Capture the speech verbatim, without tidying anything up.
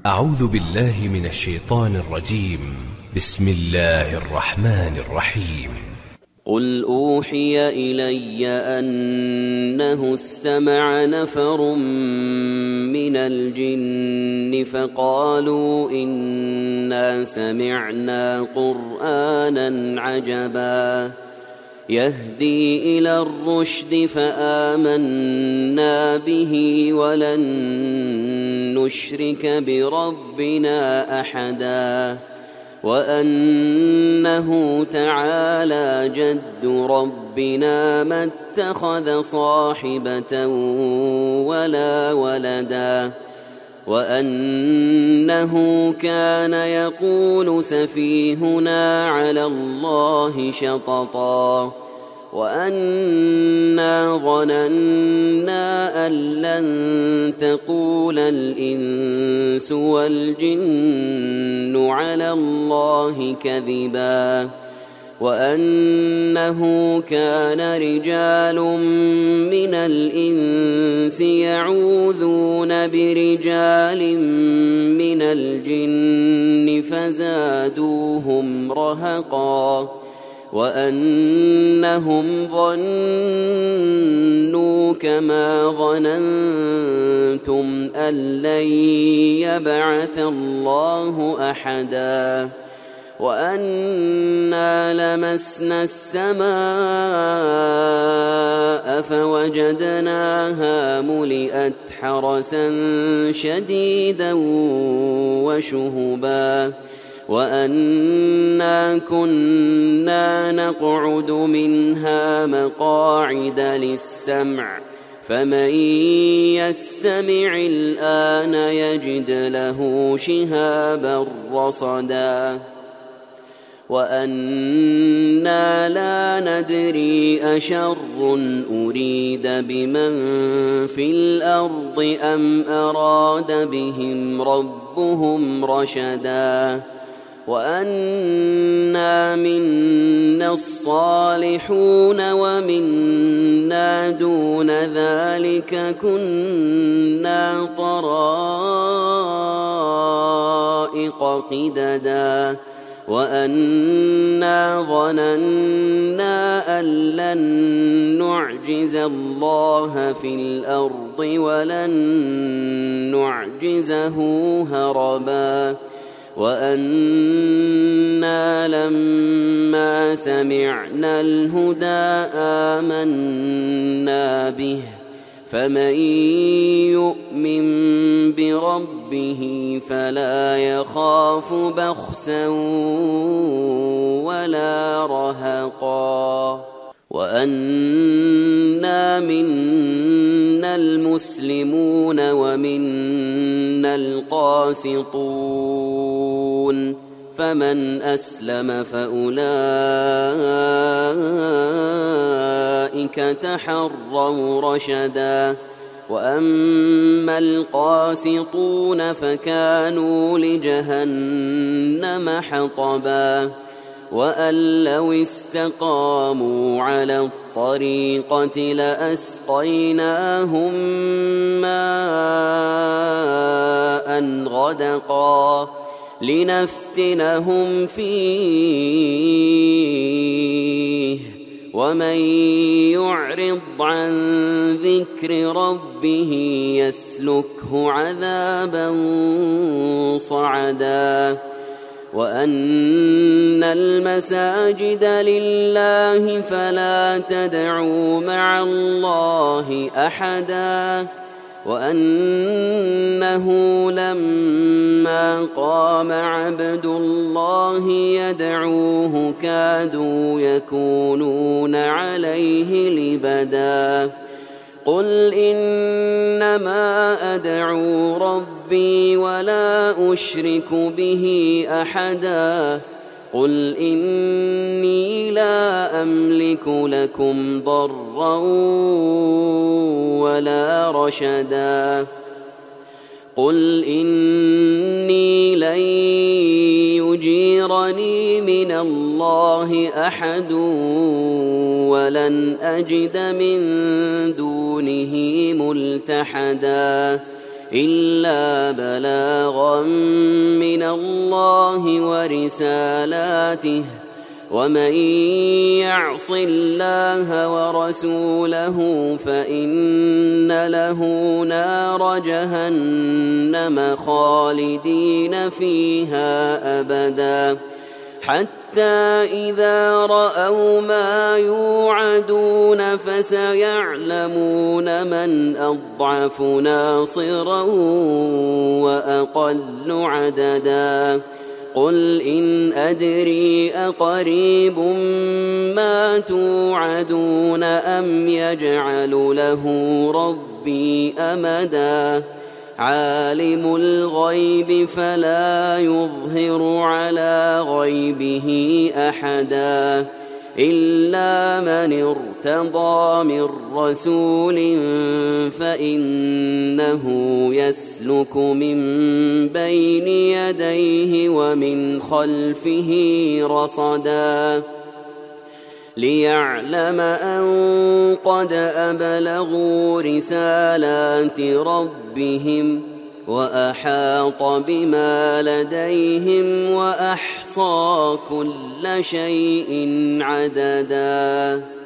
أعوذ بالله من الشيطان الرجيم. بسم الله الرحمن الرحيم. قل أوحي إلي أنه استمع نفر من الجن فقالوا إنا سمعنا قرآنا عجبا يهدي إلى الرشد فآمنا به ولن نشرك بربنا أحدا وأنه تعالى جد ربنا ما اتخذ صاحبة ولا ولدا وأنه كان يقول سفيهنا على الله شططا وأنا ظننا أن لن تقول الإنس والجن على الله كذبا وأنه كان رجال من الإنس يعوذون برجال من الجن فزادوهم رهقا وأنهم ظنوا كما ظننتم أن لن يبعث الله أحدا وأنا لمسنا السماء فوجدناها ملئت حرسا شديدا وشهبا وأنا كنا نقعد منها مقاعد للسمع فمن يستمع الآن يجد له شهابا رصدا وأنا لا ندري أشر أريد بمن في الأرض أم أراد بهم ربهم رشدا وأنا منا الصالحون ومنا دون ذلك كنا طرائق قددا وأنا ظننا أن لن نعجز الله في الأرض ولن نعجزه هربا وأنا لما سمعنا الهدى آمنا به فمن يؤمن بربه فلا يخاف بخسا ولا رهقا وأنا منا المسلمون ومنا القاسطون فمن أسلم فأولئك تحروا رشدا وأما القاسطون فكانوا لجهنم حطبا وأن لو استقاموا على الطريقة لأسقيناهم ماء غدقا لنفتنهم فيه ومن يعرض عن ذكر ربه يسلكه عذابا صعدا وأن المساجد لله فلا تدعوا مع الله أحدا وأنه لما قام عبد الله يدعوه كادوا يكونون عليه لبدا قل إنما أدعو ربي ولا أشرك به أحدا قل إني لا أملك لكم ضرا ولا رشدا قل إني لن يجيرني من الله أحد ولن أجد من دونه ملتحدا إلا بلاغا من الله ورسالاته ومن يعص الله ورسوله فإن له نار جهنم خالدين فيها أبدا حتى إذا رأوا ما يوعدون فسيعلمون من أضعف ناصرا وأقل عددا قل إن أدري أقريب ما توعدون أم يجعل له ربي أمدا عالم الغيب فلا يظهر على غيبه أحدا إلا من ارتضى من رسول فإنه يسلك من بين يديه ومن خلفه رصدا ليعلم أن قد أبلغوا رسالات ربهم وأحاط بما لديهم وأحصى كل شيء عددا.